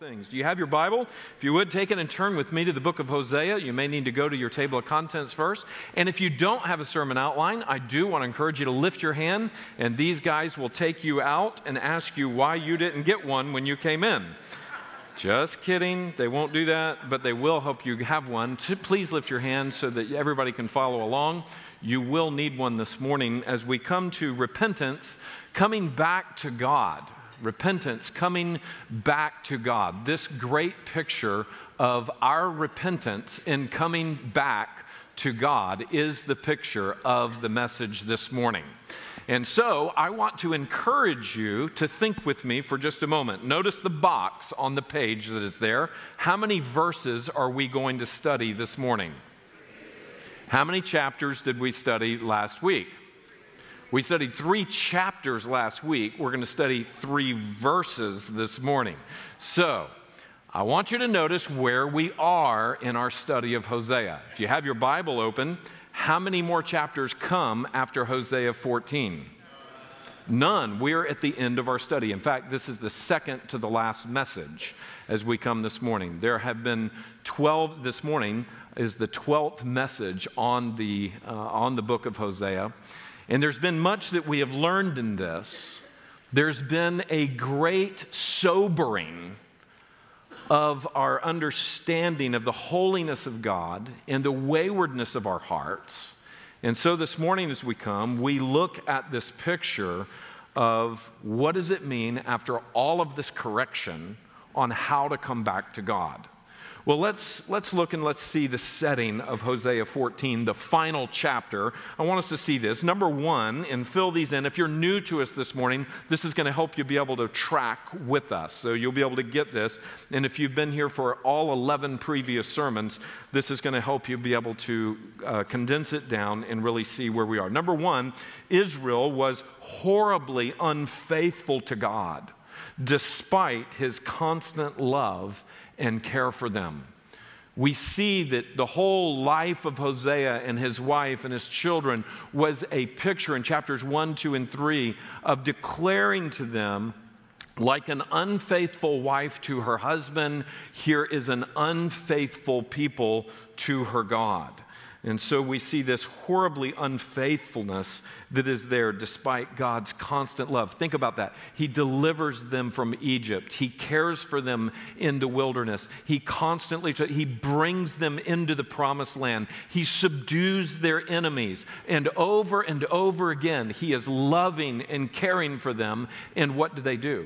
things. Do you have your Bible? If you would, take it and turn with me to the book of Hosea. You may need to go to your table of contents first. And if you don't have a sermon outline, I do want to encourage you to lift your hand, and these guys will take you out and ask you why you didn't get one when you came in. Just kidding. They won't do that, but they will help you have one. Please lift your hand so that everybody can follow along. You will need one this morning as we come to repentance, coming back to God. Repentance, coming back to God. This great picture of our repentance in coming back to God is the picture of the message this morning. And so I want to encourage you to think with me for just a moment. Notice the box on the page that is there. How many verses are we going to study this morning? How many chapters did we study last week? We studied 3 chapters last week. We're going to study 3 verses this morning. So, I want you to notice where we are in our study of Hosea. If you have your Bible open, how many more chapters come after Hosea 14? None. We're at the end of our study. In fact, this is the second to the last message as we come this morning. There have been 12. This morning is the 12th message on the book of Hosea. And there's been much that we have learned in this. There's been a great sobering of our understanding of the holiness of God and the waywardness of our hearts. And so this morning as we come, we look at this picture of what does it mean after all of this correction on how to come back to God. Well, let's look and let's see the setting of Hosea 14, the final chapter. I want us to see this. Number 1, and fill these in. If you're new to us this morning, this is going to help you be able to track with us. So you'll be able to get this. And if you've been here for all 11 previous sermons, this is going to help you be able to condense it down and really see where we are. Number 1, Israel was horribly unfaithful to God, despite his constant love and care for them. We see that the whole life of Hosea and his wife and his children was a picture in chapters 1, 2, and 3 of declaring to them, like an unfaithful wife to her husband, here is an unfaithful people to her God. And so we see this horribly unfaithfulness that is there despite God's constant love. Think about that. He delivers them from Egypt. He cares for them in the wilderness. He brings them into the promised land. He subdues their enemies. And over again, he is loving and caring for them. And what do?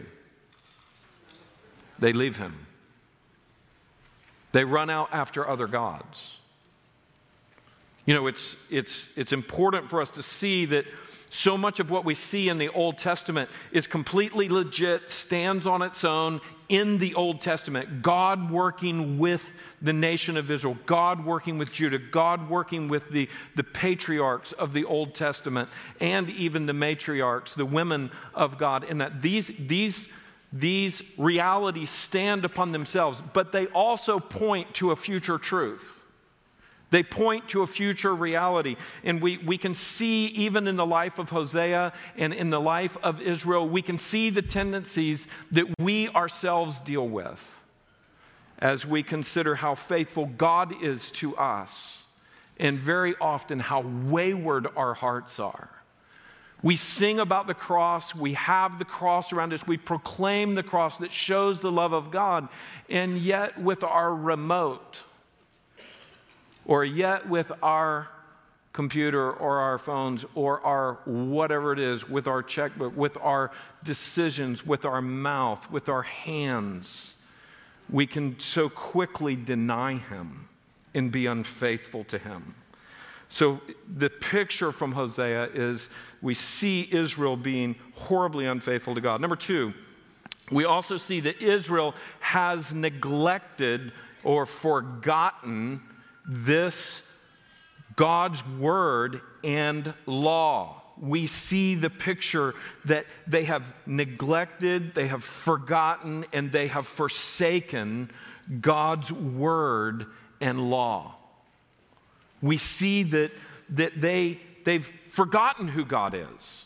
They leave him. They run out after other gods. You know, it's important for us to see that so much of what we see in the Old Testament is completely legit, stands on its own in the Old Testament. God working with the nation of Israel, God working with Judah, God working with the patriarchs of the Old Testament, and even the matriarchs, the women of God, and that these realities stand upon themselves, but they also point to a future truth. They point to a future reality. And we can see, even in the life of Hosea and in the life of Israel, we can see the tendencies that we ourselves deal with as we consider how faithful God is to us and very often how wayward our hearts are. We sing about the cross. We have the cross around us. We proclaim the cross that shows the love of God. And yet with our remote, or yet with our computer or our phones or our whatever it is, with our checkbook, with our decisions, with our mouth, with our hands, we can so quickly deny him and be unfaithful to him. So the picture from Hosea is we see Israel being horribly unfaithful to God. Number 2, we also see that Israel has neglected or forgotten this God's word and law. We see the picture that they have neglected, they have forgotten, and they have forsaken God's word and law. We see that they've forgotten who God is.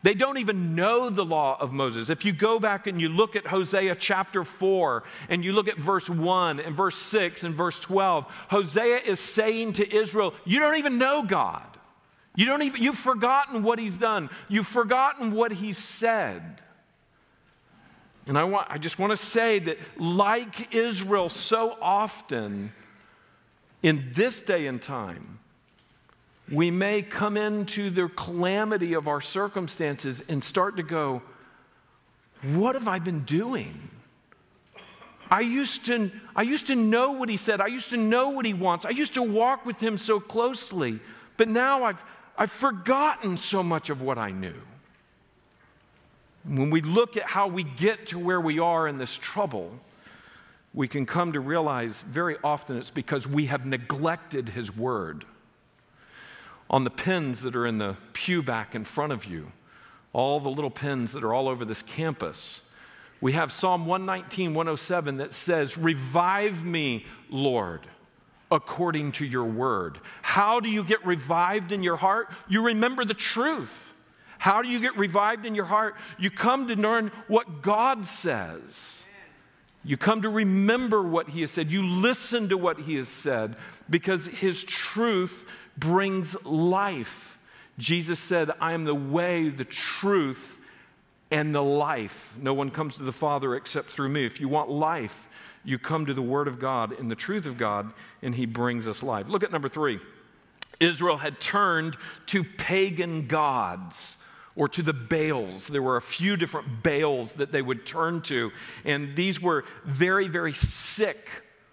They don't even know the law of Moses. If you go back and you look at Hosea chapter 4, and you look at verse 1 and verse 6 and verse 12, Hosea is saying to Israel, you don't even know God. You've forgotten what he's done. You've forgotten what he said. And I just want to say that like Israel so often in this day and time, we may come into the calamity of our circumstances and start to go, what have I been doing? I used to know what he said. I used to know what he wants. I used to walk with him so closely. But now I've forgotten so much of what I knew. When we look at how we get to where we are in this trouble, we can come to realize very often it's because we have neglected his word. On the pins that are in the pew back in front of you, all the little pins that are all over this campus, we have Psalm 119, 107 that says, revive me, Lord, according to your word. How do you get revived in your heart? You remember the truth. How do you get revived in your heart? You come to learn what God says. You come to remember what he has said. You listen to what he has said because his truth brings life. Jesus said, I am the way, the truth, and the life. No one comes to the Father except through me. If you want life, you come to the Word of God and the truth of God, and he brings us life. Look at number 3. Israel had turned to pagan gods, or to the Baals. There were a few different Baals that they would turn to, and these were very, very sick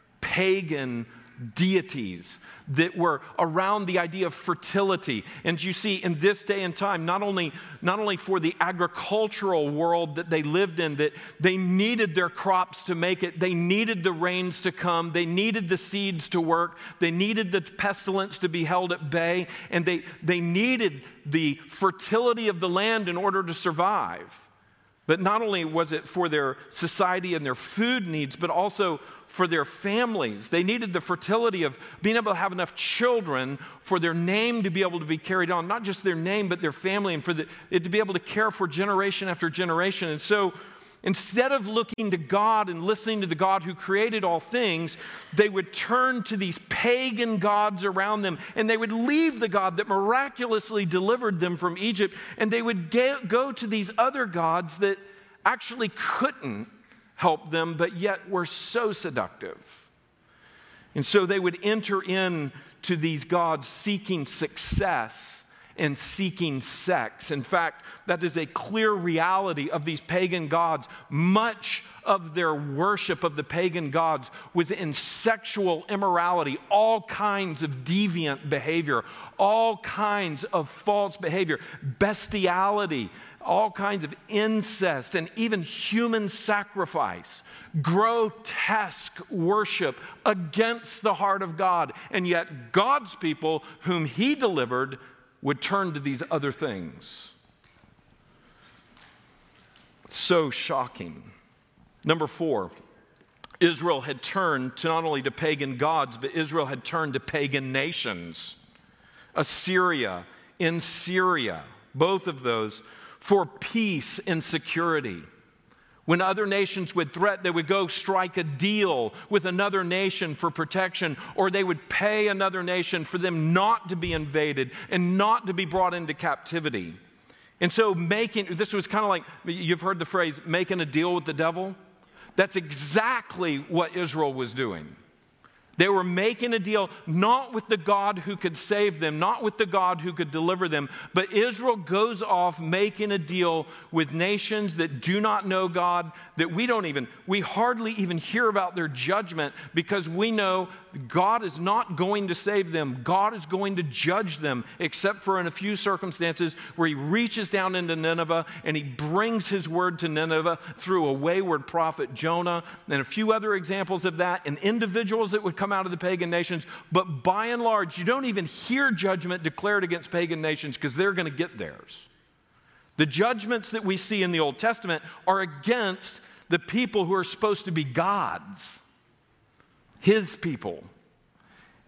pagan deities that were around the idea of fertility. And you see, in this day and time, not only for the agricultural world that they lived in, that they needed their crops to make it, they needed the rains to come, they needed the seeds to work, they needed the pestilence to be held at bay, and they needed the fertility of the land in order to survive. But not only was it for their society and their food needs, but also for their families. They needed the fertility of being able to have enough children for their name to be able to be carried on. Not just their name, but their family, and for it to be able to care for generation after generation. And so instead of looking to God and listening to the God who created all things, they would turn to these pagan gods around them, and they would leave the God that miraculously delivered them from Egypt, and they would go to these other gods that actually couldn't help them, but yet were so seductive. And so they would enter into these gods seeking success and seeking sex. In fact, that is a clear reality of these pagan gods. Much of their worship of the pagan gods was in sexual immorality, all kinds of deviant behavior, all kinds of false behavior, bestiality, all kinds of incest, and even human sacrifice, grotesque worship against the heart of God. And yet God's people, whom he delivered, would turn to these other things. So shocking. Number 4, Israel had turned to not only to pagan gods, but Israel had turned to pagan nations. Assyria and Syria, both of those, for peace and security. When other nations would threaten, they would go strike a deal with another nation for protection, or they would pay another nation for them not to be invaded and not to be brought into captivity. And so this was kind of like, you've heard the phrase, making a deal with the devil. That's exactly what Israel was doing. They were making a deal not with the God who could save them, not with the God who could deliver them, but Israel goes off making a deal with nations that do not know God, that we hardly even hear about their judgment because we know God is not going to save them. God is going to judge them, except for in a few circumstances where he reaches down into Nineveh and he brings his word to Nineveh through a wayward prophet Jonah, and a few other examples of that, and individuals that would come out of the pagan nations. But by and large, you don't even hear judgment declared against pagan nations because they're going to get theirs. The judgments that we see in the Old Testament are against the people who are supposed to be God's, his people.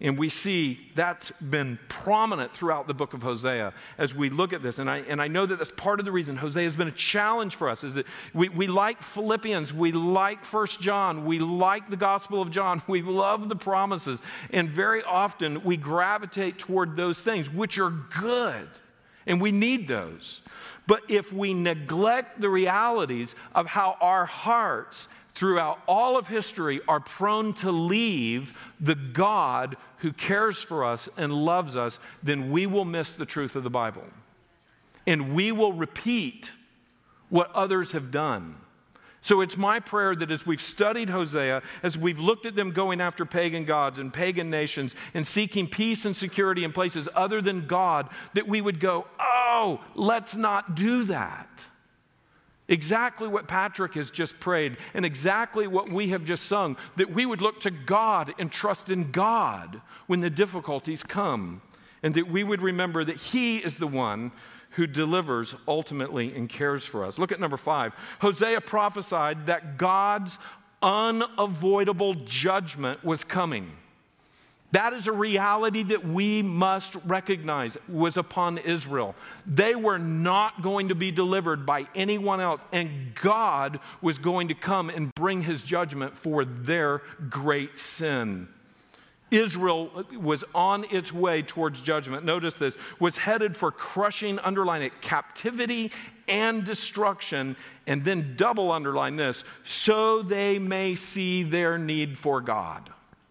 And we see that's been prominent throughout the book of Hosea as we look at this. And I know that that's part of the reason Hosea has been a challenge for us, is that we like Philippians, we like 1 John, we like the Gospel of John, we love the promises. And very often we gravitate toward those things, which are good. And we need those. But if we neglect the realities of how our hearts throughout all of history are prone to leave the God who cares for us and loves us, then we will miss the truth of the Bible. And we will repeat what others have done. So it's my prayer that as we've studied Hosea, as we've looked at them going after pagan gods and pagan nations and seeking peace and security in places other than God, that we would go, oh, let's not do that. Exactly what Patrick has just prayed and exactly what we have just sung, that we would look to God and trust in God when the difficulties come, and that we would remember that He is the one who delivers ultimately and cares for us. Look at number 5. Hosea prophesied that God's unavoidable judgment was coming. That is a reality that we must recognize was upon Israel. They were not going to be delivered by anyone else, and God was going to come and bring His judgment for their great sin. Israel was on its way towards judgment. Notice this, was headed for crushing, underline it, captivity and destruction, and then double underline this, so they may see their need for God.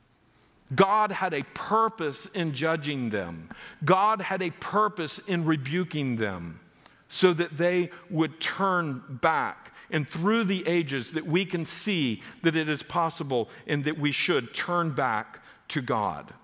God had a purpose in judging them. God had a purpose in rebuking them so that they would turn back. And through the ages that we can see that it is possible and that we should turn back to God.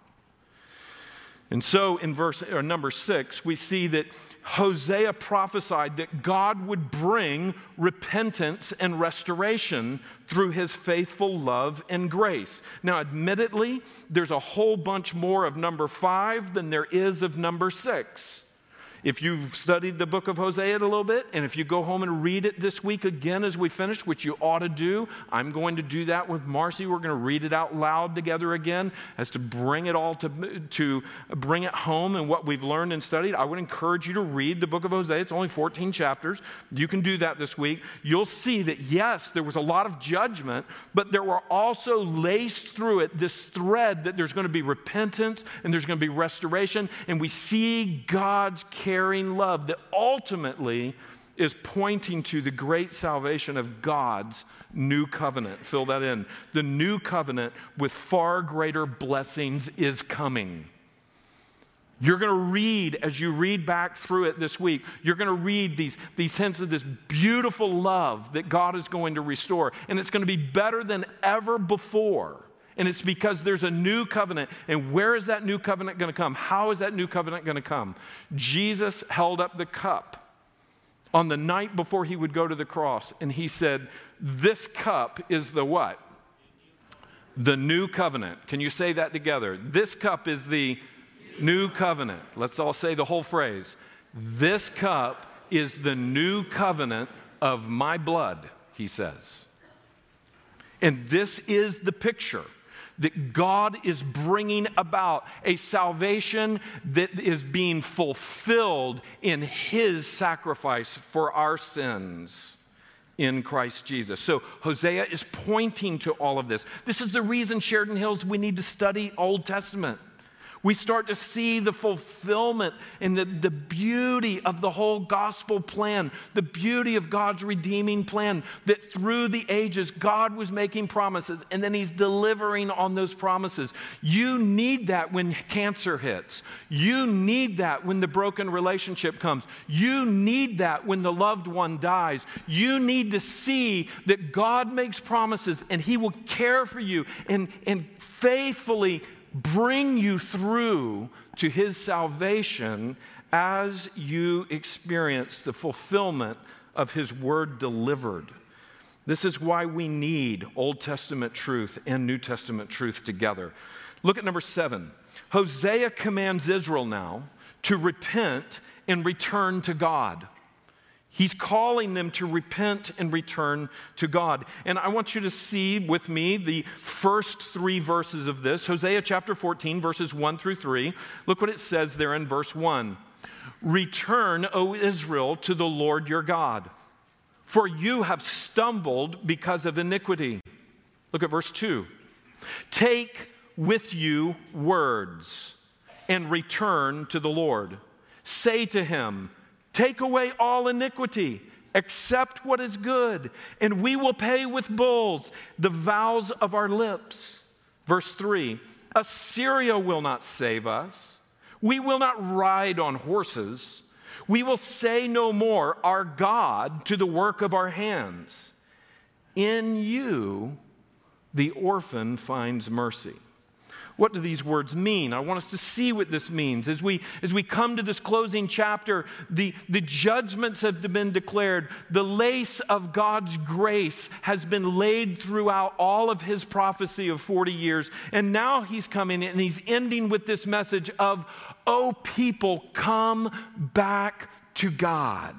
And so in number 6, we see that Hosea prophesied that God would bring repentance and restoration through His faithful love and grace. Now, admittedly, there's a whole bunch more of number 5 than there is of number 6. If you've studied the book of Hosea a little bit, and if you go home and read it this week again as we finish, which you ought to do, I'm going to do that with Marcy. We're going to read it out loud together again as to bring it all to bring it home and what we've learned and studied. I would encourage you to read the book of Hosea. It's only 14 chapters. You can do that this week. You'll see that, yes, there was a lot of judgment, but there were also laced through it this thread that there's going to be repentance and there's going to be restoration, and we see God's caring love that ultimately is pointing to the great salvation of God's new covenant. Fill that in. The new covenant with far greater blessings is coming. You're going to read, as you read back through it this week, you're going to read these hints of this beautiful love that God is going to restore. And it's going to be better than ever before. And it's because there's a new covenant. And where is that new covenant going to come? How is that new covenant going to come? Jesus held up the cup on the night before He would go to the cross. And He said, this cup is the what? The new covenant. Can you say that together? This cup is the new covenant. Let's all say the whole phrase. This cup is the new covenant of my blood, He says. And this is the picture that God is bringing about a salvation that is being fulfilled in His sacrifice for our sins in Christ Jesus. So Hosea is pointing to all of this. This is the reason, Sheridan Hills, we need to study Old Testament. We start to see the fulfillment and the beauty of the whole gospel plan, the beauty of God's redeeming plan, that through the ages, God was making promises, and then He's delivering on those promises. You need that when cancer hits. You need that when the broken relationship comes. You need that when the loved one dies. You need to see that God makes promises, and He will care for you and faithfully bring you through to His salvation as you experience the fulfillment of His word delivered. This is why we need Old Testament truth and New Testament truth together. Look at number 7. Hosea commands Israel now to repent and return to God. He's calling them to repent and return to God. And I want you to see with me the first 3 verses of this. Hosea chapter 14, verses 1 through 3. Look what it says there in verse 1. Return, O Israel, to the Lord your God, for you have stumbled because of iniquity. Look at verse 2. Take with you words and return to the Lord. Say to him, take away all iniquity, accept what is good, and we will pay with bulls the vows of our lips. Verse 3, Assyria will not save us. We will not ride on horses. We will say no more, our God, to the work of our hands. In you, the orphan finds mercy. What do these words mean? I want us to see what this means. As we come to this closing chapter, the judgments have been declared. The lace of God's grace has been laid throughout all of his prophecy of 40 years. And now he's coming and he's ending with this message of, oh people, come back to God.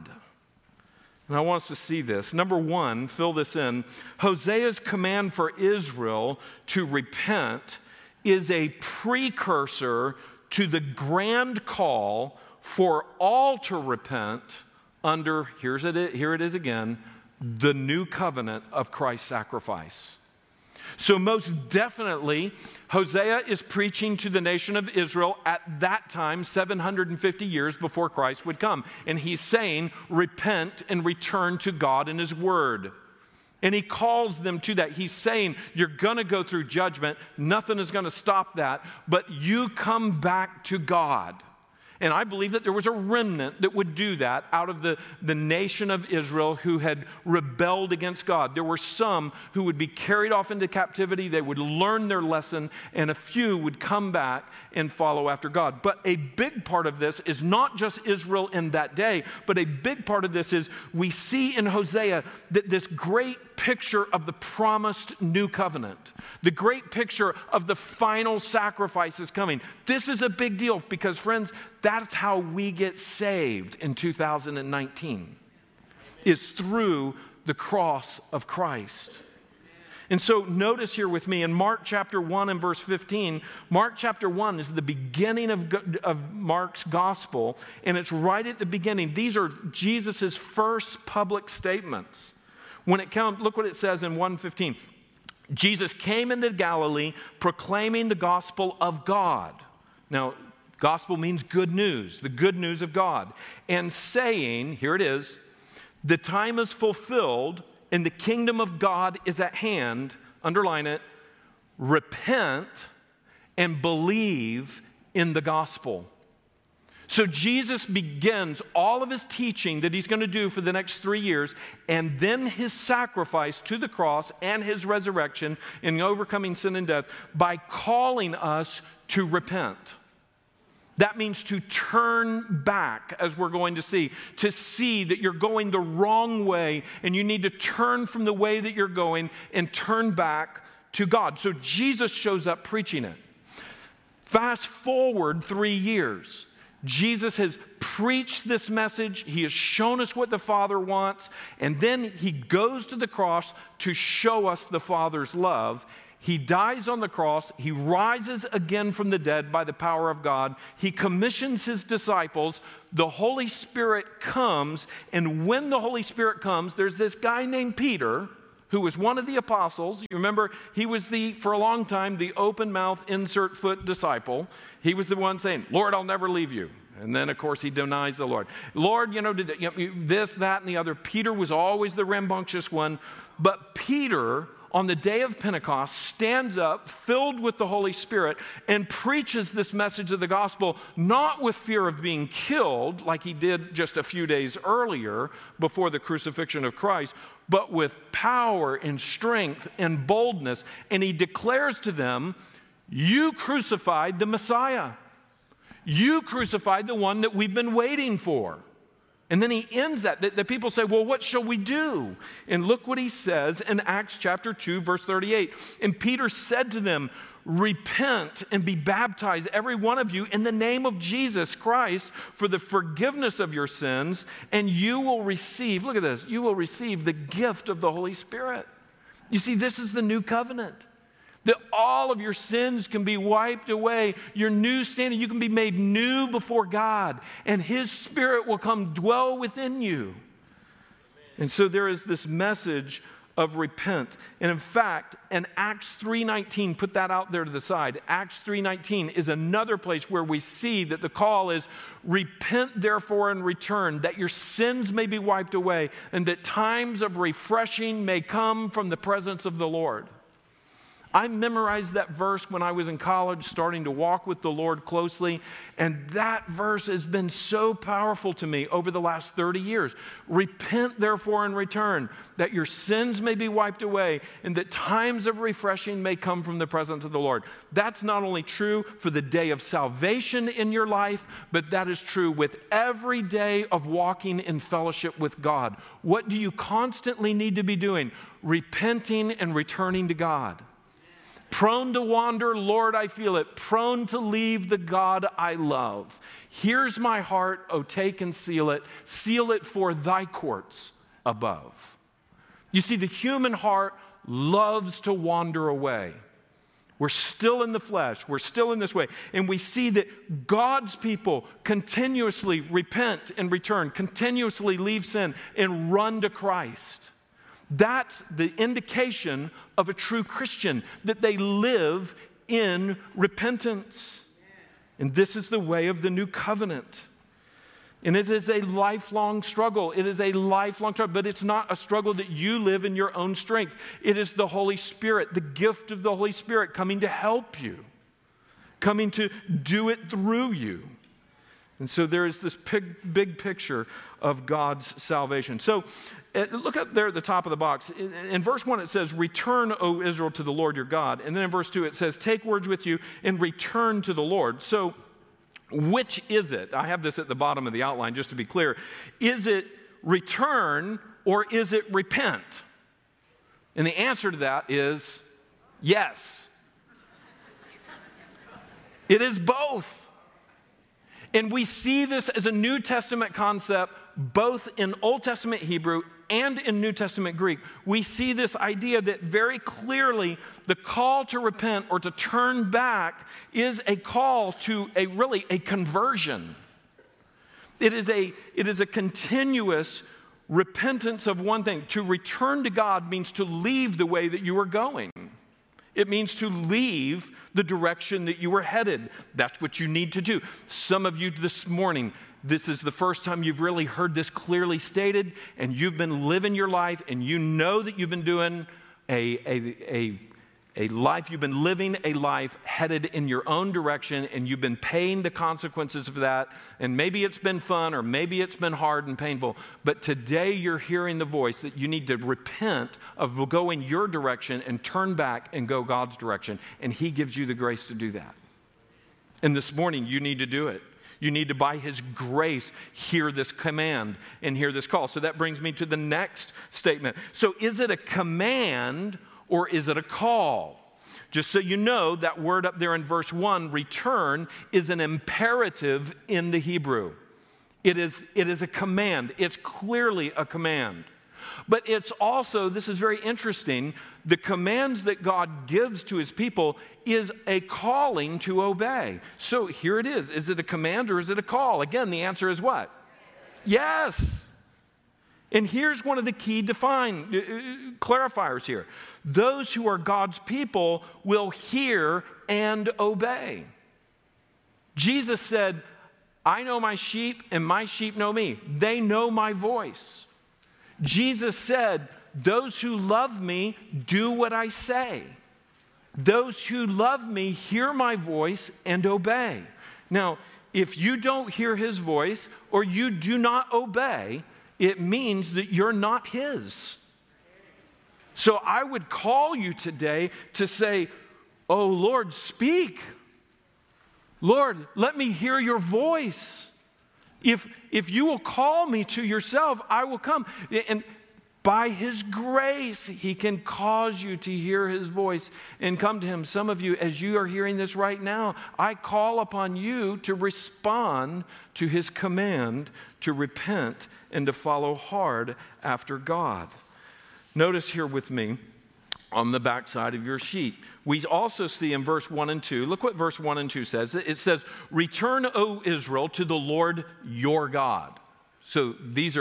And I want us to see this. Number 1, fill this in. Hosea's command for Israel to repent is a precursor to the grand call for all to repent under, here it is again, the new covenant of Christ's sacrifice. So most definitely, Hosea is preaching to the nation of Israel at that time, 750 years before Christ would come. And he's saying, repent and return to God and his word. And he calls them to that. He's saying, you're going to go through judgment. Nothing is going to stop that. But you come back to God. And I believe that there was a remnant that would do that out of the nation of Israel who had rebelled against God. There were some who would be carried off into captivity. They would learn their lesson, and a few would come back and follow after God. But a big part of this is not just Israel in that day, but a big part of this is we see in Hosea that this great picture of the promised new covenant, the great picture of the final sacrifice is coming. This is a big deal because, friends, that's how we get saved in 2019, is through the cross of Christ. And so notice here with me in Mark chapter 1 and verse 15, Mark chapter 1 is the beginning of Mark's gospel, and it's right at the beginning. These are Jesus' first public statements. When it comes, look what it says in 1:15. Jesus came into Galilee proclaiming the gospel of God. Now, gospel means good news, the good news of God. And saying, here it is, the time is fulfilled and the kingdom of God is at hand. Underline it. Repent and believe in the gospel. So Jesus begins all of his teaching that he's going to do for the next 3 years, and then his sacrifice to the cross and his resurrection in overcoming sin and death by calling us to repent. That means to turn back, as we're going to see that you're going the wrong way and you need to turn from the way that you're going and turn back to God. So Jesus shows up preaching it. Fast forward 3 years. Jesus has preached this message. He has shown us what the Father wants. And then he goes to the cross to show us the Father's love. He dies on the cross. He rises again from the dead by the power of God. He commissions his disciples. The Holy Spirit comes. And when the Holy Spirit comes, there's this guy named Peter, who was one of the apostles. You remember, he was for a long time, the open mouth, insert foot disciple. He was the one saying, Lord, I'll never leave you. And then, of course, he denies the Lord. Lord, this, that, and the other. Peter was always the rambunctious one. But Peter, on the day of Pentecost, stands up, filled with the Holy Spirit, and preaches this message of the gospel, not with fear of being killed, like he did just a few days earlier before the crucifixion of Christ, but with power and strength and boldness. And he declares to them, you crucified the Messiah. You crucified the one that we've been waiting for. And then he ends that. The people say, well, what shall we do? And look what he says in Acts chapter 2, verse 38. And Peter said to them, repent and be baptized, every one of you, in the name of Jesus Christ for the forgiveness of your sins, and you will receive, look at this, you will receive the gift of the Holy Spirit. You see, this is the new covenant. That all of your sins can be wiped away. Your new standing, you can be made new before God, and His Spirit will come dwell within you. And so there is this message of repent. And in fact, in Acts 3:19, put that out there to the side. Acts 3:19 is another place where we see that the call is, repent therefore and return, that your sins may be wiped away, and that times of refreshing may come from the presence of the Lord. I memorized that verse when I was in college, starting to walk with the Lord closely, and that verse has been so powerful to me over the last 30 years. Repent, therefore, and return, that your sins may be wiped away, and that times of refreshing may come from the presence of the Lord. That's not only true for the day of salvation in your life, but that is true with every day of walking in fellowship with God. What do you constantly need to be doing? Repenting and returning to God. Prone to wander, Lord, I feel it. Prone to leave the God I love. Here's my heart, oh, take and seal it. Seal it for thy courts above. You see, the human heart loves to wander away. We're still in the flesh. We're still in this way. And we see that God's people continuously repent and return, continuously leave sin and run to Christ. That's the indication of a true Christian, that they live in repentance. And this is the way of the new covenant. And it is a lifelong struggle. It is a lifelong struggle, but it's not a struggle that you live in your own strength. It is the Holy Spirit, the gift of the Holy Spirit coming to help you, coming to do it through you. And so there is this big picture of God's salvation. So look up there at the top of the box. In verse 1 it says, return, O Israel, to the Lord your God. And then in verse 2 it says, take words with you and return to the Lord. So which is it? I have this at the bottom of the outline just to be clear. Is it return or is it repent? And the answer to that is yes. It is both. And we see this as a New Testament concept both in Old Testament Hebrew and in New Testament Greek. We see this idea that very clearly the call to repent or to turn back is a call to a conversion. It is a continuous repentance of one thing. To return to God means to leave the way that you were going. It means to leave the direction that you were headed. That's what you need to do. Some of you this morning, this is the first time you've really heard this clearly stated, and you've been living your life, and you know that you've been doing you've been living a life headed in your own direction, and you've been paying the consequences of that. And maybe it's been fun, or maybe it's been hard and painful. But today you're hearing the voice that you need to repent of going your direction and turn back and go God's direction. And He gives you the grace to do that. And this morning you need to do it. You need to, by His grace, hear this command and hear this call. So that brings me to the next statement. So is it a command or is it a call? Just so you know, that word up there in verse 1, return, is an imperative in the Hebrew. It is a command. It's clearly a command. But it's also, this is very interesting, the commands that God gives to His people is a calling to obey. So here it is. Is it a command or is it a call? Again, the answer is what? Yes. And here's one of the key clarifiers here. Those who are God's people will hear and obey. Jesus said, I know my sheep and my sheep know me. They know my voice. Jesus said, those who love me do what I say. Those who love me hear my voice and obey. Now, if you don't hear His voice or you do not obey, it means that you're not His. So I would call you today to say, oh Lord, speak. Lord, let me hear your voice. If you will call me to yourself, I will come. And by his grace, he can cause you to hear his voice and come to him. Some of you, as you are hearing this right now, I call upon you to respond to his command to repent and to follow hard after God. Notice here with me on the backside of your sheet, we also see in verse 1 and 2, look what verse 1 and 2 says. It says, "Return, O Israel, to the Lord your God." So this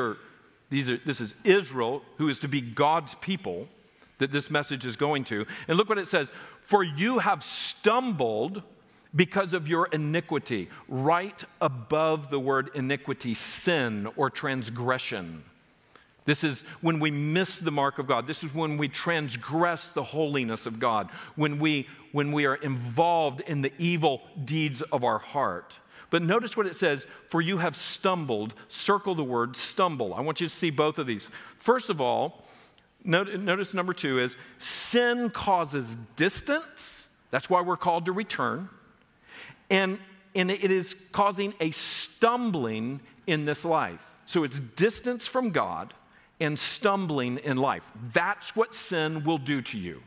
is Israel, who is to be God's people, that this message is going to. And look what it says, "For you have stumbled because of your iniquity." Right above the word iniquity, sin or transgression. This is when we miss the mark of God. This is when we transgress the holiness of God, when we are involved in the evil deeds of our heart. But notice what it says, "For you have stumbled." Circle the word stumble. I want you to see both of these. First of all, notice number 2 is sin causes distance. That's why we're called to return. And it is causing a stumbling in this life. So it's distance from God and stumbling in life. That's what sin will do to you.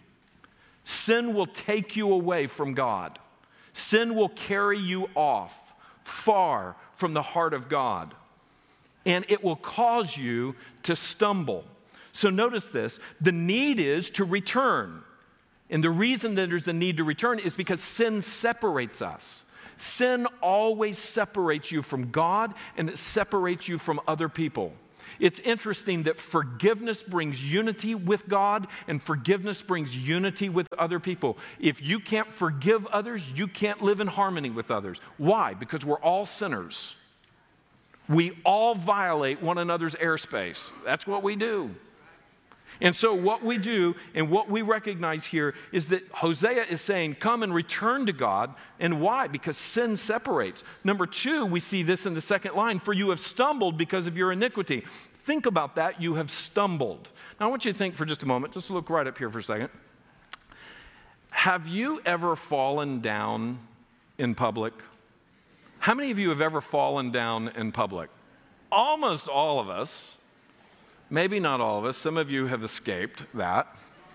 Sin will take you away from God. Sin will carry you off far from the heart of God. And it will cause you to stumble. So notice this, the need is to return. And the reason that there's a need to return is because sin separates us. Sin always separates you from God, and it separates you from other people. It's interesting that forgiveness brings unity with God and forgiveness brings unity with other people. If you can't forgive others, you can't live in harmony with others. Why? Because we're all sinners. We all violate one another's airspace. That's what we do. And so what we do and what we recognize here is that Hosea is saying, come and return to God. And why? Because sin separates. Number 2, we see this in the second line, "For you have stumbled because of your iniquity." Think about that, you have stumbled. Now I want you to think for just a moment, just look right up here for a second. Have you ever fallen down in public? How many of you have ever fallen down in public? Almost all of us. Maybe not all of us. Some of you have escaped that.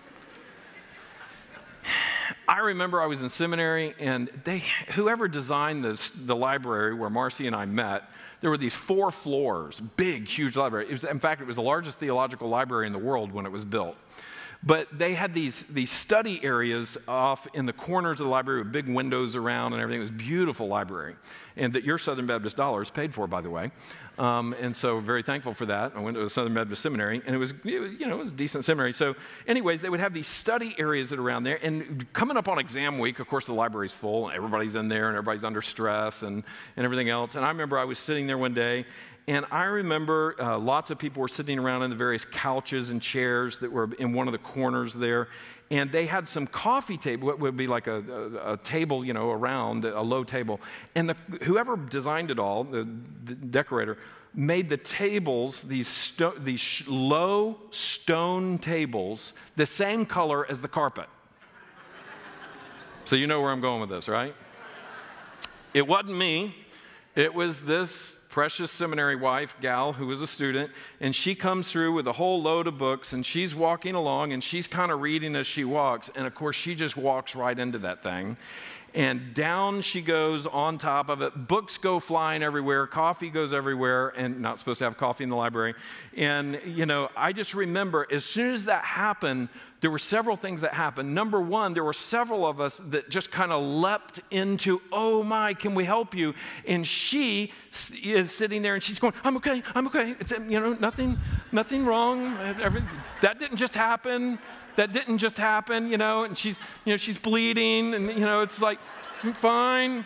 I remember I was in seminary, and whoever designed the library where Marcy and I met, there were these 4 floors, big, huge library. In fact, it was the largest theological library in the world when it was built. But they had these study areas off in the corners of the library with big windows around and everything. It was a beautiful library, and that your Southern Baptist dollars paid for, by the way. And so very thankful for that. I went to a Southern Baptist seminary, and it was a decent seminary. So anyways, they would have these study areas that are around there. And coming up on exam week, of course, the library's full, and everybody's in there, and everybody's under stress and everything else. And I remember I was sitting there one day, and I remember lots of people were sitting around in the various couches and chairs that were in one of the corners there. And they had some coffee table, what would be like a table, around, a low table. And whoever designed it all, the decorator, made the tables, these low stone tables, the same color as the carpet. So you know where I'm going with this, right? It wasn't me. It was this precious seminary wife, gal, who was a student, and she comes through with a whole load of books, and she's walking along, and she's kind of reading as she walks, and of course she just walks right into that thing, and down she goes on top of it. Books go flying everywhere, coffee goes everywhere, and not supposed to have coffee in the library. And I just remember as soon as that happened, there were several things that happened. Number 1, there were several of us that just kind of leapt into, "Oh my, can we help you?" And she is sitting there and she's going, I'm okay. It's, nothing wrong. That didn't just happen. And she's bleeding, and it's like, fine.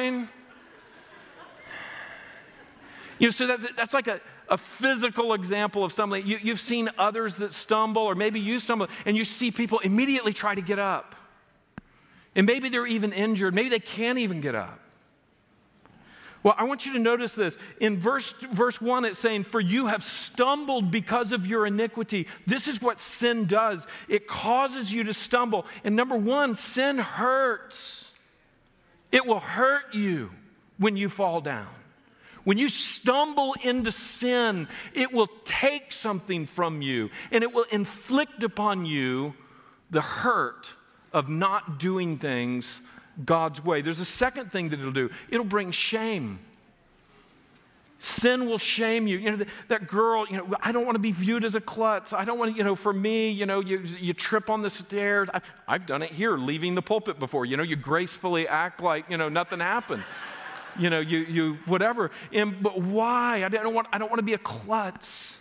So that's like a physical example of something. You've seen others that stumble, or maybe you stumble, and you see people immediately try to get up. And maybe they're even injured. Maybe they can't even get up. Well, I want you to notice this. In verse 1, it's saying, "For you have stumbled because of your iniquity." This is what sin does. It causes you to stumble. And number 1, sin hurts. It will hurt you when you fall down. When you stumble into sin, it will take something from you, and it will inflict upon you the hurt of not doing things God's way. There's a second thing that it'll do. It'll bring shame. Sin will shame you. You know, that girl, I don't want to be viewed as a klutz. I don't want to, for me, you trip on the stairs. I've done it here, leaving the pulpit before. You gracefully act like, nothing happened. You whatever. But why? I don't want to be a klutz.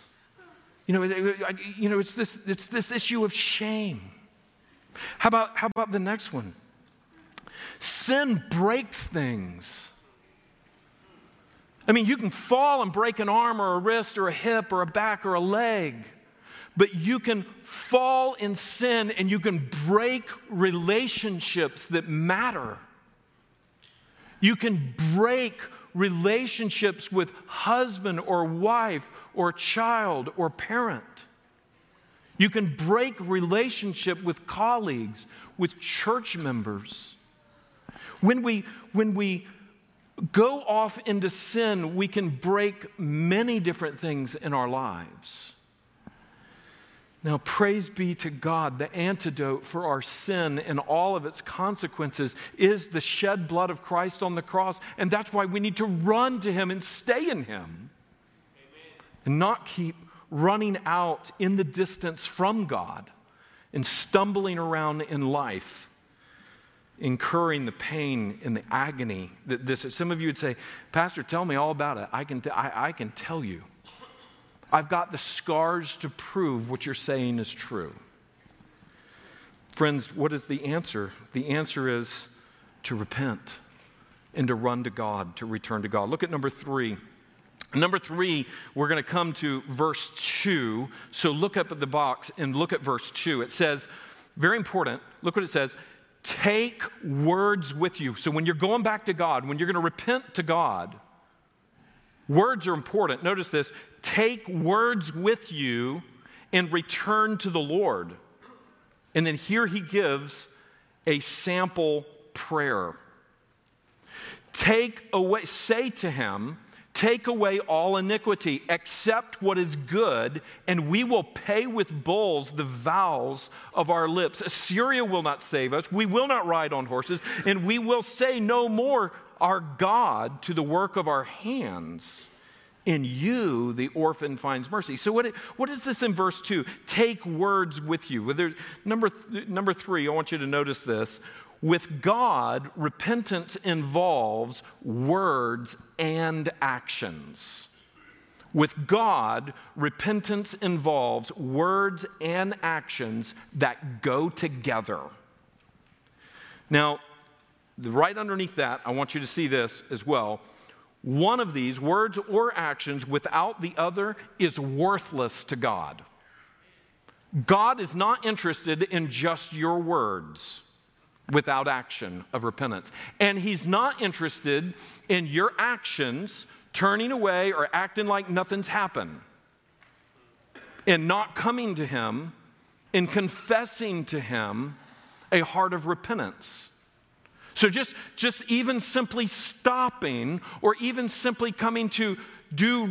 It's this issue of shame. How about the next one? Sin breaks things. I mean, you can fall and break an arm or a wrist or a hip or a back or a leg, but you can fall in sin and you can break relationships that matter. You can break relationships with husband or wife or child or parent. You can break relationship with colleagues, with church members. When we go off into sin, we can break many different things in our lives. Now, praise be to God, the antidote for our sin and all of its consequences is the shed blood of Christ on the cross, and that's why we need to run to Him and stay in Him. Amen. And not keep running out in the distance from God and stumbling around in life, incurring the pain and the agony that this is. Some of you would say, Pastor, tell me all about it. I can tell you. I've got the scars to prove what you're saying is true. Friends, what is the answer? The answer is to repent and to run to God, to return to God. Look at number 3. Number 3, we're going to come to verse 2. So look up at the box and look at verse 2. It says, very important, look what it says, take words with you. So when you're going back to God, when you're going to repent to God, words are important. Notice this. Take words with you and return to the Lord. And then here he gives a sample prayer. Say to him, take away all iniquity, accept what is good, and we will pay with bulls the vows of our lips. Assyria will not save us. We will not ride on horses, and we will say no more, our God, to the work of our hands. In you, the orphan finds mercy. So what is this in verse 2? Take words with you. Number 3, I want you to notice this. With God, repentance involves words and actions. With God, repentance involves words and actions that go together. Now, right underneath that, I want you to see this as well. One of these, words or actions, without the other is worthless to God. God is not interested in just your words without action of repentance. And He's not interested in your actions turning away or acting like nothing's happened and not coming to Him and confessing to Him a heart of repentance. So just even simply stopping or even simply coming to do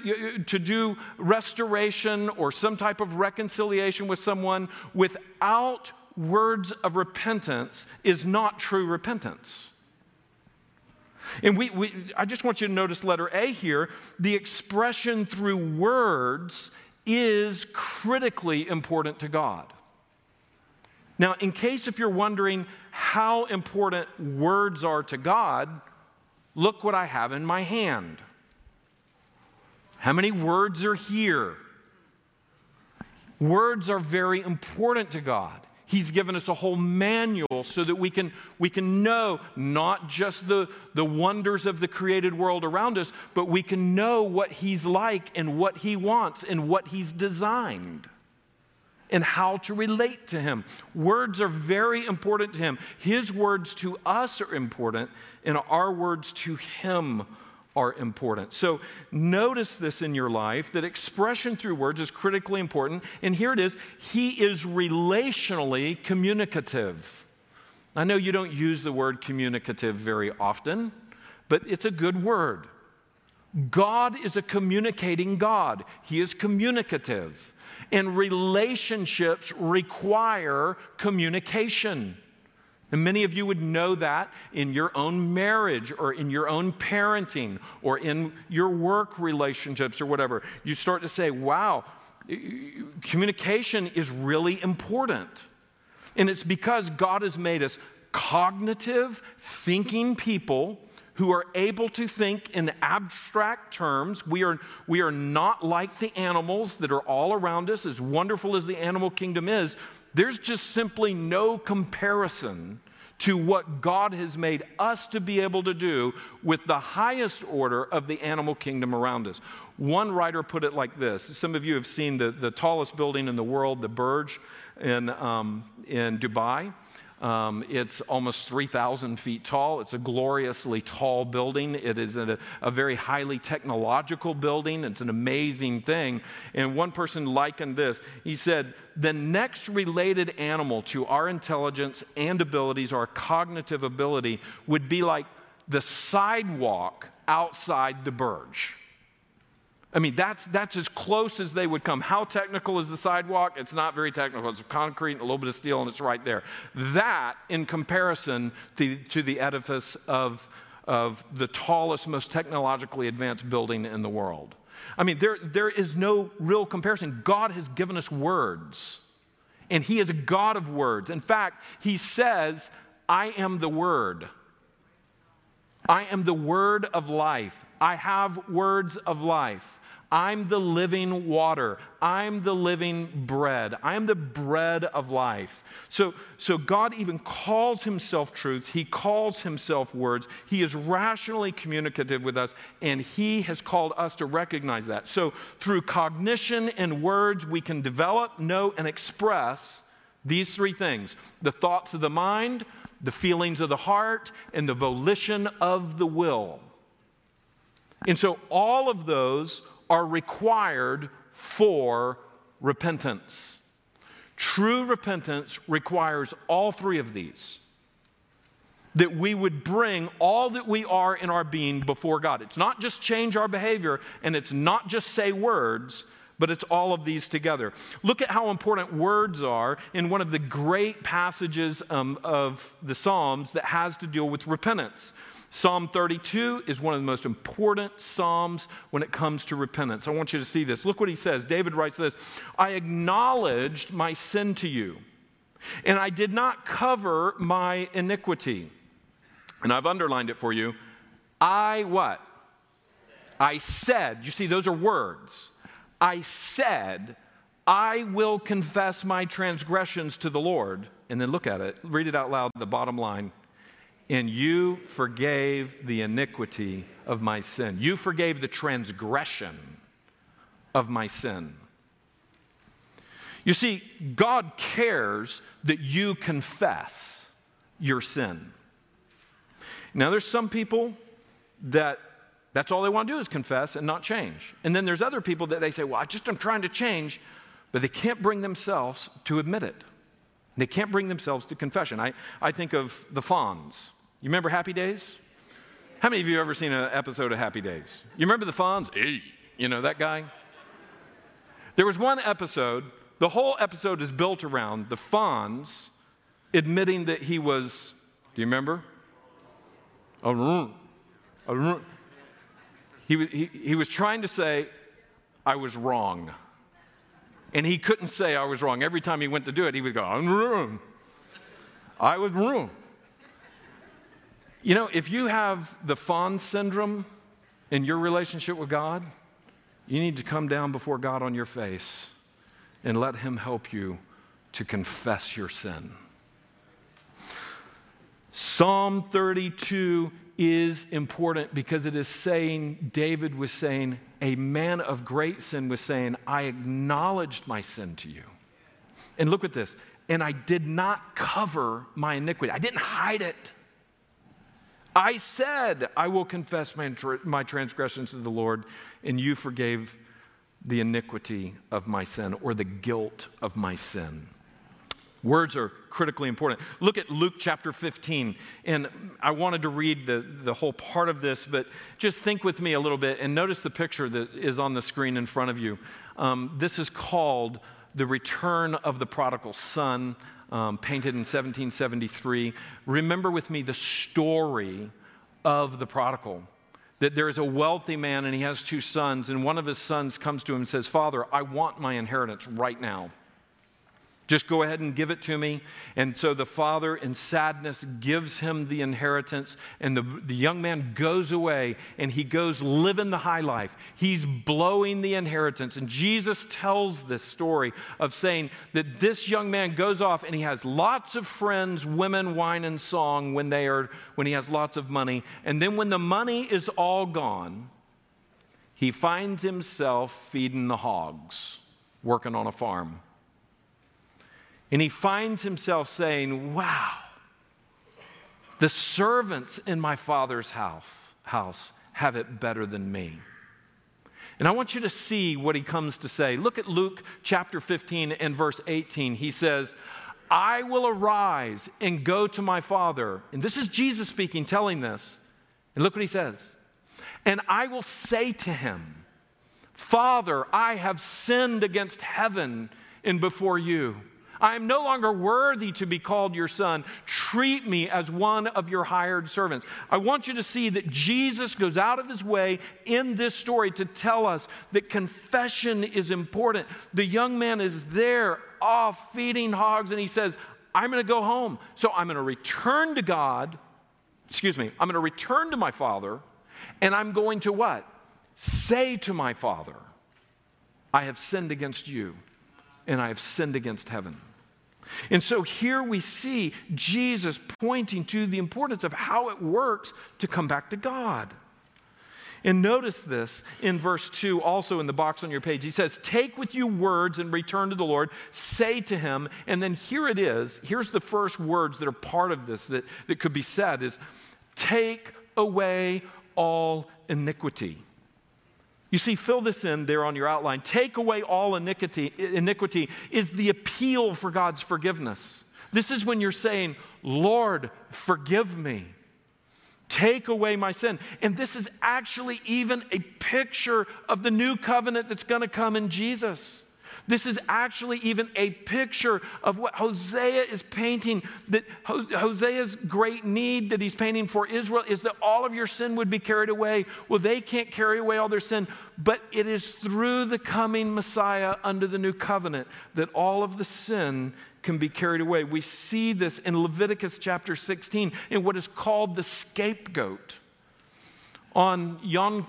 restoration or some type of reconciliation with someone without words of repentance is not true repentance. And I just want you to notice letter A here. The expression through words is critically important to God. Now, in case if you're wondering how important words are to God, look what I have in my hand. How many words are here? Words are very important to God. He's given us a whole manual so that we can know not just the wonders of the created world around us, but we can know what He's like and what He wants and what He's designed and how to relate to Him. Words are very important to Him. His words to us are important, and our words to Him are important. So notice this in your life, that expression through words is critically important. And here it is, He is relationally communicative. I know you don't use the word communicative very often, but it's a good word. God is a communicating God. He is communicative. And relationships require communication. And many of you would know that in your own marriage or in your own parenting or in your work relationships or whatever. You start to say, wow, communication is really important. And it's because God has made us cognitive, thinking people who are able to think in abstract terms. We are not like the animals that are all around us. As wonderful as the animal kingdom is, there's just simply no comparison to what God has made us to be able to do with the highest order of the animal kingdom around us. One writer put it like this. Some of you have seen the tallest building in the world, the Burj in Dubai. It's almost 3,000 feet tall. It's a gloriously tall building. It is a very highly technological building. It's an amazing thing. And one person likened this. He said, the next related animal to our intelligence and abilities, our cognitive ability, would be like the sidewalk outside the Burj. I mean, that's as close as they would come. How technical is the sidewalk? It's not very technical. It's concrete, a little bit of steel, and it's right there. That, in comparison to the edifice of the tallest, most technologically advanced building in the world. I mean, there is no real comparison. God has given us words, and He is a God of words. In fact, He says, I am the Word. I am the Word of life. I have words of life. I'm the living water. I'm the living bread. I'm the bread of life. So God even calls Himself truth. He calls Himself words. He is rationally communicative with us, and He has called us to recognize that. So through cognition and words, we can develop, know, and express these three things: the thoughts of the mind, the feelings of the heart, and the volition of the will. And so all of those are required for repentance. True repentance requires all three of these. That we would bring all that we are in our being before God. It's not just change our behavior, and it's not just say words, but it's all of these together. Look at how important words are in one of the great passages of the Psalms that has to deal with repentance. Psalm 32 is one of the most important psalms when it comes to repentance. I want you to see this. Look what he says. David writes this: I acknowledged my sin to you, and I did not cover my iniquity. And I've underlined it for you. I what? I said. You see, those are words. I said, I will confess my transgressions to the Lord. And then look at it. Read it out loud, the bottom line. And you forgave the iniquity of my sin. You forgave the transgression of my sin. You see, God cares that you confess your sin. Now, there's some people that's all they want to do is confess and not change. And then there's other people that they say, well, I'm trying to change, but they can't bring themselves to admit it. They can't bring themselves to confession. I think of the Fonz. You remember Happy Days? How many of you have ever seen an episode of Happy Days? You remember the Fonz? Hey, you know that guy? There was one episode, the whole episode is built around the Fonz admitting that he was, do you remember? He was trying to say, I was wrong. And he couldn't say I was wrong. Every time he went to do it, he would go, I'm wrong. I was wrong. You know, if you have the Fonz syndrome in your relationship with God, you need to come down before God on your face and let Him help you to confess your sin. Psalm 32 is important because it is saying, David was saying, a man of great sin was saying, I acknowledged my sin to you. And look at this. And I did not cover my iniquity. I didn't hide it. I said, I will confess my transgressions to the Lord, and you forgave the iniquity of my sin, or the guilt of my sin. Words are critically important. Look at Luke chapter 15. And I wanted to read the whole part of this, but just think with me a little bit and notice the picture that is on the screen in front of you. This is called The Return of the Prodigal Son, painted in 1773. Remember with me the story of the prodigal. That there is a wealthy man and he has two sons, and one of his sons comes to him and says, "Father, I want my inheritance right now. Just go ahead and give it to me." And so the father, in sadness, gives him the inheritance, and the young man goes away, and he goes living the high life. He's blowing the inheritance. And Jesus tells this story of saying that this young man goes off, and he has lots of friends, women, wine, and song when he has lots of money. And then when the money is all gone, he finds himself feeding the hogs, working on a farm. And he finds himself saying, "Wow, the servants in my father's house have it better than me." And I want you to see what he comes to say. Look at Luke chapter 15 and verse 18. He says, "I will arise and go to my father." And this is Jesus speaking, telling this. And look what he says. "And I will say to him, 'Father, I have sinned against heaven and before you. I am no longer worthy to be called your son. Treat me as one of your hired servants.'" I want you to see that Jesus goes out of his way in this story to tell us that confession is important. The young man is there off feeding hogs, and he says, "I'm going to go home. So I'm going to return to God. I'm going to return to my father, and I'm going to what? Say to my father, I have sinned against you, and I have sinned against heaven." And so here we see Jesus pointing to the importance of how it works to come back to God. And notice this in verse 2, also in the box on your page. He says, "Take with you words and return to the Lord. Say to him," and then here it is. Here's the first words that are part of this that could be said is, "Take away all iniquity." You see, fill this in there on your outline. Take away all iniquity is the appeal for God's forgiveness. This is when you're saying, "Lord, forgive me. Take away my sin." And this is actually even a picture of the new covenant that's going to come in Jesus. This is actually even a picture of what Hosea is painting, that Hosea's great need that he's painting for Israel is that all of your sin would be carried away. Well, they can't carry away all their sin, but it is through the coming Messiah under the new covenant that all of the sin can be carried away. We see this in Leviticus chapter 16 in what is called the scapegoat. On Yom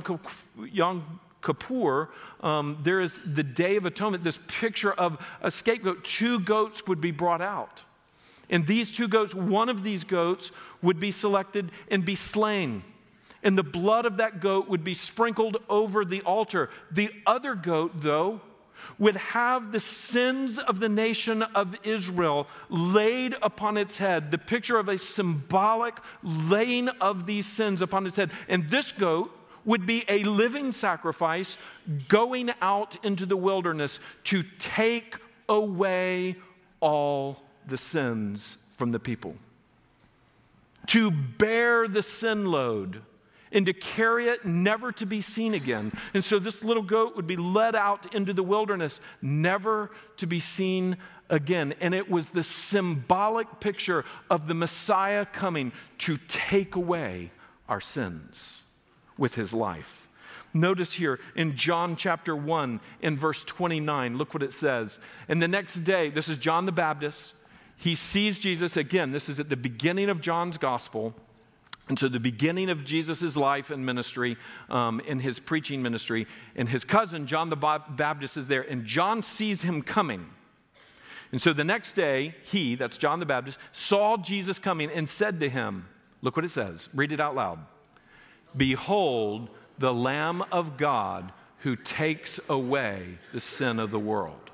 Kippur, there is the Day of Atonement, this picture of a scapegoat. 2 goats would be brought out. And these 2 goats, one of these goats would be selected and be slain. And the blood of that goat would be sprinkled over the altar. The other goat, though, would have the sins of the nation of Israel laid upon its head, the picture of a symbolic laying of these sins upon its head. And this goat would be a living sacrifice going out into the wilderness to take away all the sins from the people, to bear the sin load and to carry it never to be seen again. And so this little goat would be led out into the wilderness, never to be seen again. And it was the symbolic picture of the Messiah coming to take away our sins with his life. Notice here in John chapter 1 in verse 29, look what it says. And the next day, this is John the Baptist. He sees Jesus again. This is at the beginning of John's gospel. And so the beginning of Jesus' life and ministry, in his preaching ministry, and his cousin, John the Baptist, is there, and John sees him coming. And so the next day, he, that's John the Baptist, saw Jesus coming and said to him, look what it says, read it out loud. "Behold, the Lamb of God who takes away the sin of the world."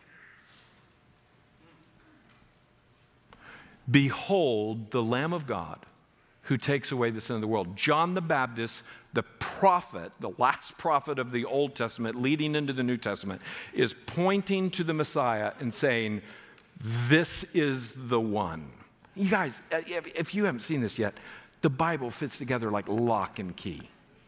Behold, the Lamb of God who takes away the sin of the world. John the Baptist, the prophet, the last prophet of the Old Testament leading into the New Testament, is pointing to the Messiah and saying, This is the one. You guys, if you haven't seen this yet, the Bible fits together like lock and key.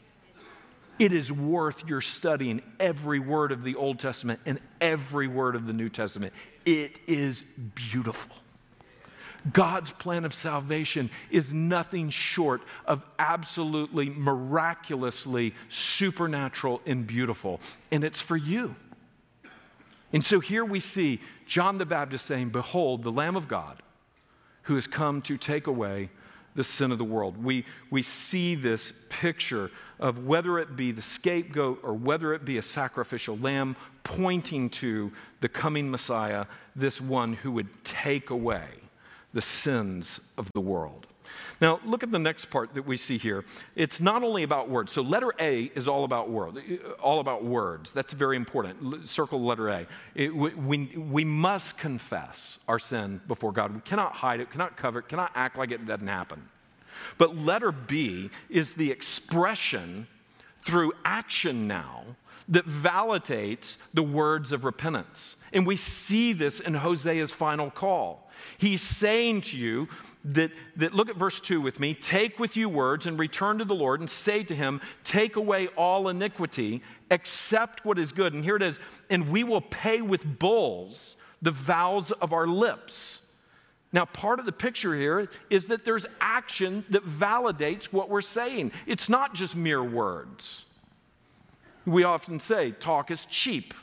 It is worth your studying every word of the Old Testament and every word of the New Testament. It is beautiful. God's plan of salvation is nothing short of absolutely miraculously supernatural and beautiful. And it's for you. And so here we see John the Baptist saying, "Behold, the Lamb of God who has come to take away the sin of the world." We see this picture of whether it be the scapegoat or whether it be a sacrificial lamb pointing to the coming Messiah, this one who would take away the sins of the world. Now, look at the next part that we see here. It's not only about words. So letter A is all about words. That's very important. Circle letter A. We must confess our sin before God. We cannot hide it, cannot cover it, cannot act like it doesn't happen. But letter B is the expression through action now that validates the words of repentance. And we see this in Hosea's final call. He's saying to you that look at verse 2 with me, "Take with you words and return to the Lord and say to him, take away all iniquity, accept what is good." And here it is, "And we will pay with bulls the vows of our lips." Now, part of the picture here is that there's action that validates what we're saying. It's not just mere words. We often say talk is cheap.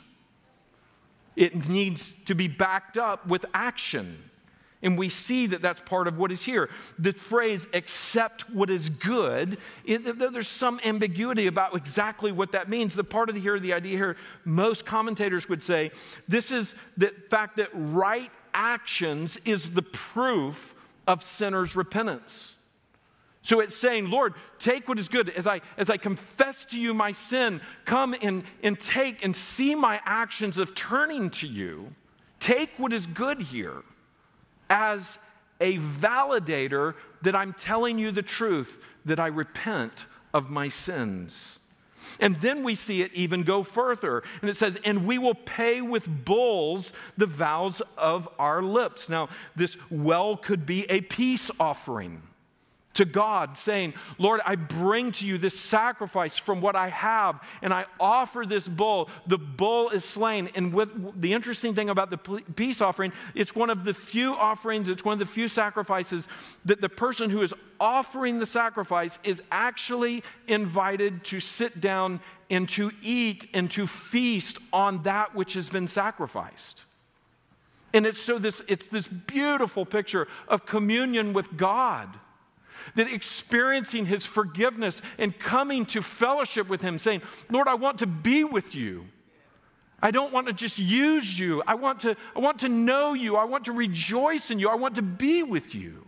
It needs to be backed up with action. And we see that that's part of what is here. The phrase, "accept what is good," there's some ambiguity about exactly what that means. The idea here, most commentators would say, this is the fact that right actions is the proof of sinners' repentance. So it's saying, "Lord, take what is good. As I confess to you my sin, come and take and see my actions of turning to you. Take what is good here as a validator that I'm telling you the truth, that I repent of my sins." And then we see it even go further. And it says, "And we will pay with bulls the vows of our lips." Now, this well could be a peace offering to God, saying, "Lord, I bring to you this sacrifice from what I have, and I offer this bull." The bull is slain. And with the interesting thing about the peace offering, it's one of the few offerings, it's one of the few sacrifices that the person who is offering the sacrifice is actually invited to sit down and to eat and to feast on that which has been sacrificed. And it's this beautiful picture of communion with God, that experiencing his forgiveness and coming to fellowship with him, saying, "Lord, I want to be with you. I don't want to just use you. I want to know you. I want to rejoice in you. I want to be with you."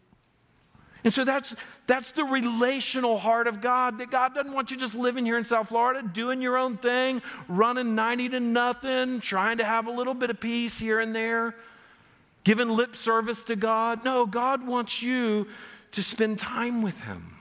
And so that's the relational heart of God, that God doesn't want you just living here in South Florida, doing your own thing, running 90 to nothing, trying to have a little bit of peace here and there, giving lip service to God. No, God wants you to spend time with him,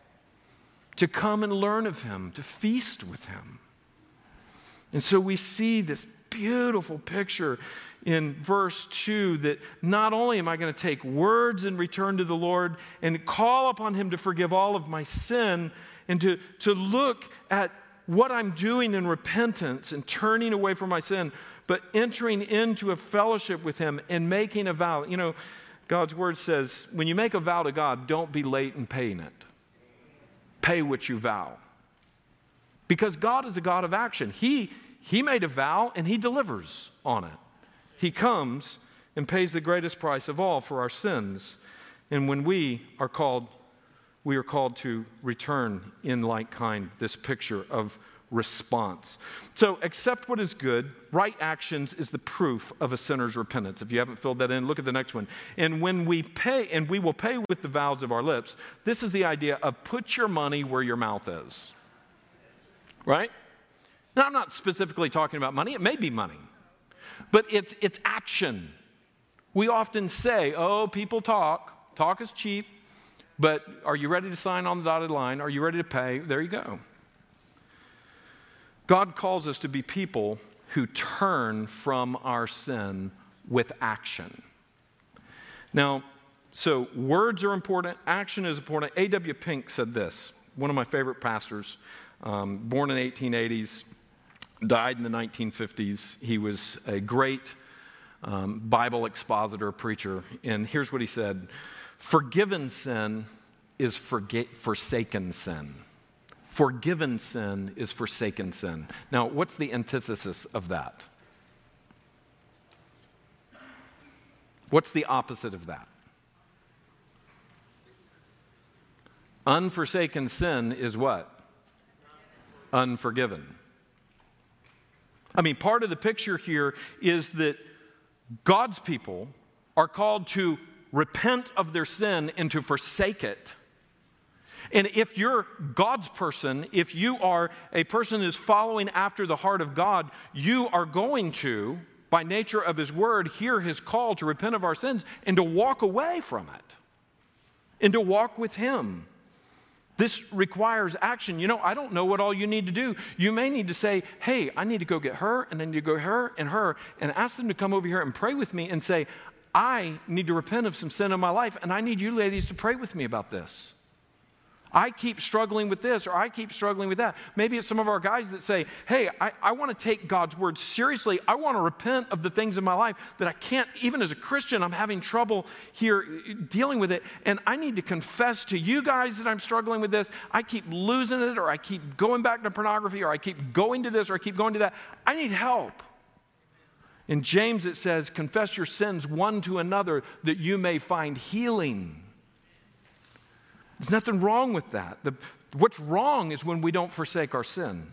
to come and learn of him, to feast with him. And so we see this beautiful picture in verse 2 that not only am I going to take words and return to the Lord and call upon him to forgive all of my sin and to look at what I'm doing in repentance and turning away from my sin, but entering into a fellowship with him and making a vow. You know, God's word says, when you make a vow to God, don't be late in paying it. Pay what you vow. Because God is a God of action. He made a vow and he delivers on it. He comes and pays the greatest price of all for our sins. And when we are called to return in like kind, this picture of response. So accept what is good. Right actions is the proof of a sinner's repentance. If you haven't filled that in, look at the next one. And when we pay, and we will pay with the vows of our lips, this is the idea of put your money where your mouth is. Right? Now, I'm not specifically talking about money. It may be money. But it's action. We often say, "Oh, people talk. Talk is cheap. But are you ready to sign on the dotted line? Are you ready to pay?" There you go. God calls us to be people who turn from our sin with action. Now, so words are important, action is important. A.W. Pink said this, one of my favorite pastors, born in the 1880s, died in the 1950s. He was a great Bible expositor, preacher, and here's what he said: forgiven sin is forsaken sin. Forgiven sin is forsaken sin. Now, what's the antithesis of that? What's the opposite of that? Unforsaken sin is what? Unforgiven. I mean, part of the picture here is that God's people are called to repent of their sin and to forsake it. And if you're God's person, if you are a person who's following after the heart of God, you are going to, by nature of His Word, hear His call to repent of our sins and to walk away from it and to walk with Him. This requires action. You know, I don't know what all you need to do. You may need to say, hey, I need to go get her, and I need to go her, and ask them to come over here and pray with me and say, I need to repent of some sin in my life, and I need you ladies to pray with me about this. I keep struggling with this, or I keep struggling with that. Maybe it's some of our guys that say, hey, I want to take God's word seriously. I want to repent of the things in my life that I can't, even as a Christian, I'm having trouble here dealing with it. And I need to confess to you guys that I'm struggling with this. I keep losing it, or I keep going back to pornography, or I keep going to this, or I keep going to that. I need help. In James it says, confess your sins one to another that you may find healing. There's nothing wrong with that. What's wrong is when we don't forsake our sin.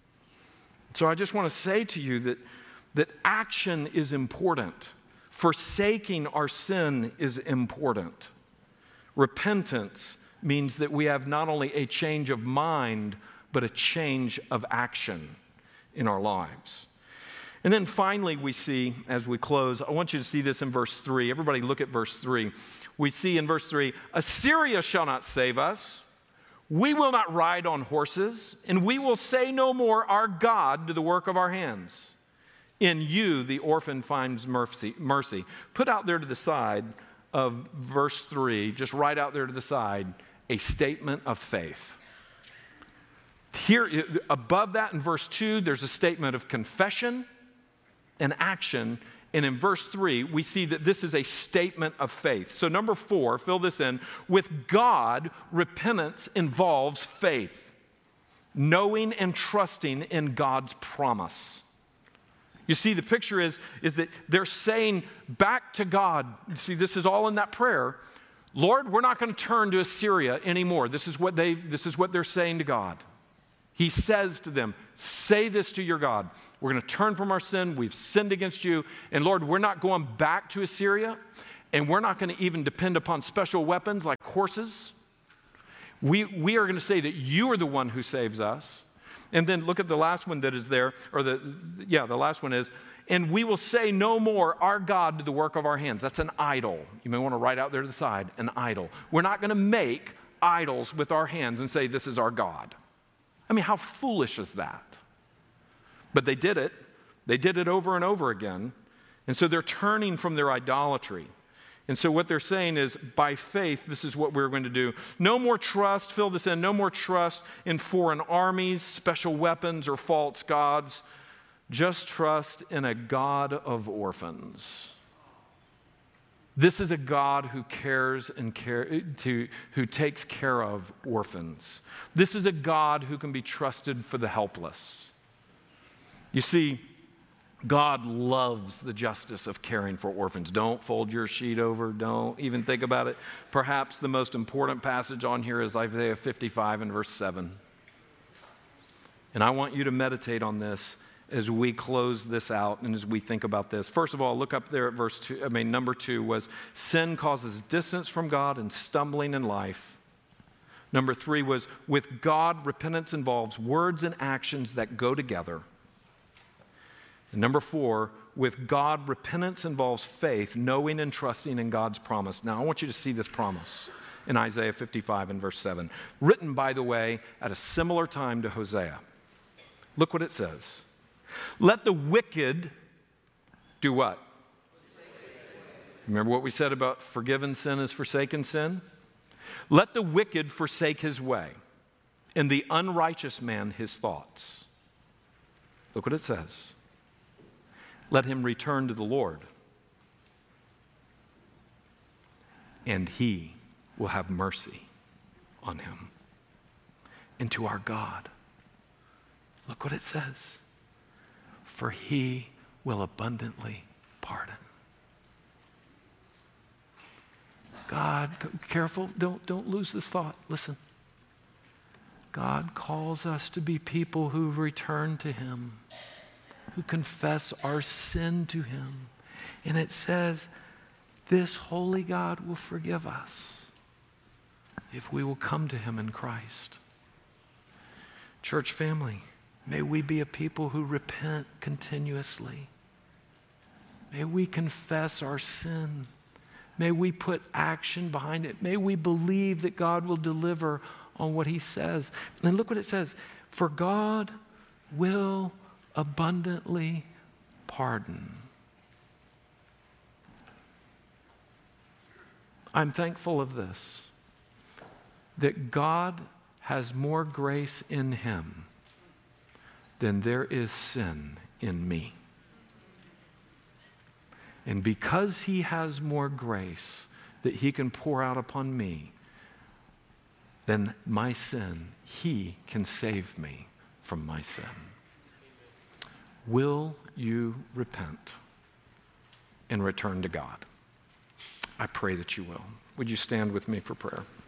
So I just want to say to you that action is important. Forsaking our sin is important. Repentance means that we have not only a change of mind, but a change of action in our lives. And then finally we see, as we close, I want you to see this in verse 3. Everybody look at verse 3. We see in verse 3, Assyria shall not save us. We will not ride on horses, and we will say no more, our God, to the work of our hands. In you the orphan finds mercy. Put out there to the side of verse 3, just right out there to the side, a statement of faith. Here, above that in verse 2, there's a statement of confession and action. And in verse 3, we see that this is a statement of faith. So number 4, fill this in. With God, repentance involves faith. Knowing and trusting in God's promise. You see, the picture is that they're saying back to God. You see, this is all in that prayer. Lord, we're not going to turn to Assyria anymore. This is what they're saying to God. He says to them, say this to your God. We're going to turn from our sin. We've sinned against you. And Lord, we're not going back to Assyria. And we're not going to even depend upon special weapons like horses. We are going to say that you are the one who saves us. And then look at the last one that is there. The last one is, and we will say no more, our God, to the work of our hands. That's an idol. You may want to write out there to the side, an idol. We're not going to make idols with our hands and say this is our God. I mean, how foolish is that? But they did it. They did it over and over again. And so they're turning from their idolatry. And so what they're saying is, by faith, this is what we're going to do. No more trust, fill this in, no more trust in foreign armies, special weapons, or false gods. Just trust in a God of orphans. This is a God who cares and who takes care of orphans. This is a God who can be trusted for the helpless. You see, God loves the justice of caring for orphans. Don't fold your sheet over. Don't even think about it. Perhaps the most important passage on here is Isaiah 55 and verse 7. And I want you to meditate on this as we close this out and as we think about this. First of all, look up there at number 2 was sin causes distance from God and stumbling in life. Number 3 was with God, repentance involves words and actions that go together. And number 4, with God, repentance involves faith, knowing and trusting in God's promise. Now, I want you to see this promise in Isaiah 55 and verse 7, written, by the way, at a similar time to Hosea. Look what it says. Let the wicked do what? Remember what we said about forgiven sin is forsaken sin? Let the wicked forsake his way, and the unrighteous man his thoughts. Look what it says. Let him return to the Lord, and he will have mercy on him. And to our God, look what it says. For he will abundantly pardon. God, careful, don't lose this thought. Listen. God calls us to be people who return to him, who confess our sin to him. And it says, this holy God will forgive us if we will come to him in Christ. Church family, may we be a people who repent continuously. May we confess our sin. May we put action behind it. May we believe that God will deliver on what he says. And look what it says. For God will abundantly pardon. I'm thankful of this, that God has more grace in him than there is sin in me. And because he has more grace that he can pour out upon me than my sin, he can save me from my sin. Will you repent and return to God? I pray that you will. Would you stand with me for prayer?